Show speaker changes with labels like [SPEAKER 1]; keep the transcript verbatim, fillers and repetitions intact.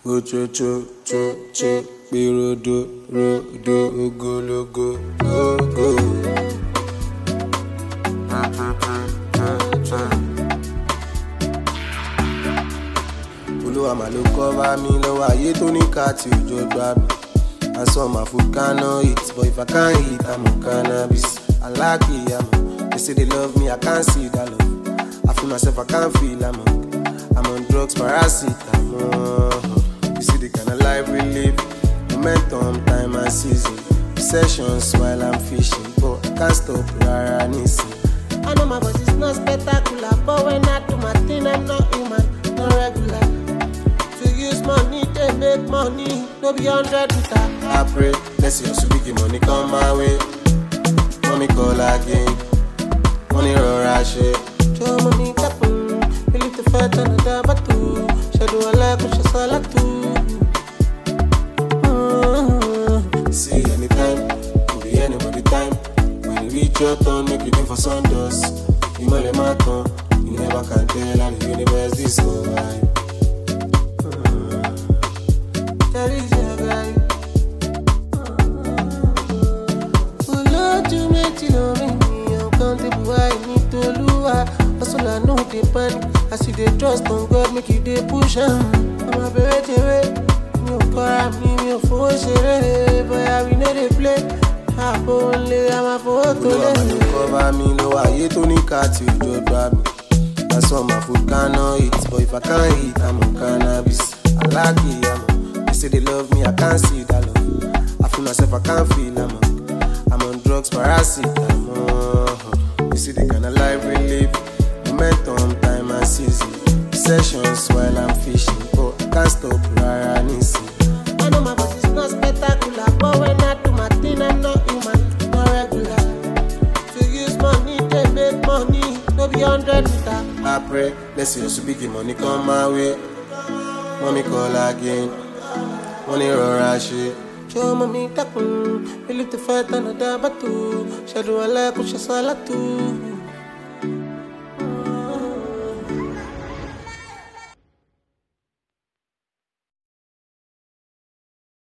[SPEAKER 1] Go cho cho cho cho, be rodo rodo, ogologo go go. Olúwa mà ló cover mi lọ́wọ́ ayé tó ní ká tí òjò gbà mí. I saw my food cannot eat, but if I can't eat, I'm on cannabis. I like it, I'm They say they love me, I can't see that love. I feel myself, I can't feel I'm on. I'm on drugs, paracetamol. You see the kind of life we live. Momentum, time and season. Sessions while I'm fishing, but I can't stop rara nisi.
[SPEAKER 2] I know my voice is not spectacular, but when I do my thing, I'm not human, not regular. To use money, they make money, no be hundred with that.
[SPEAKER 1] I pray, let's see us big money come my way. Mommy call again, money rora shit.
[SPEAKER 2] Show money kapun, believe the fight on the battle. Shadow a like, push a salatu.
[SPEAKER 1] See anytime, could be anybody time. When you reach your turn, make you think for Sundays. You might let my tongue, you never can tell how the universe is so high.
[SPEAKER 2] That is your guy. Oh Lord, you make it on me. I'm countable, I need to lose. That's all I know, they panic. I see they trust on God, make it they push on. I'm a berry away. Me para me, me for share. Boy, I we know they play. I only I'm a photo.
[SPEAKER 1] You cover me, no I to ní ká tí òjò gbà mí. I saw my food cannot eat, but if I can't eat, I'm on cannabis. I like it, I'm on. They say they love me, I can't see that love. I feel myself, I can't feel I'm on. I'm on drugs, paracetamol. You see the kind of life we live. Momentum, time and season. Sessions while I'm fishing, but I can't stop rara nisi.
[SPEAKER 2] I know my voice is not spectacular, but when I do my thing, I'm not human, not regular. To use money, they make money, no be hundred with that.
[SPEAKER 1] I pray, let's see us big money come my way. Mommy call again, money rora shit.
[SPEAKER 2] Show mommy takun, believe the fight on the battle. Shadow a like, push a salatu.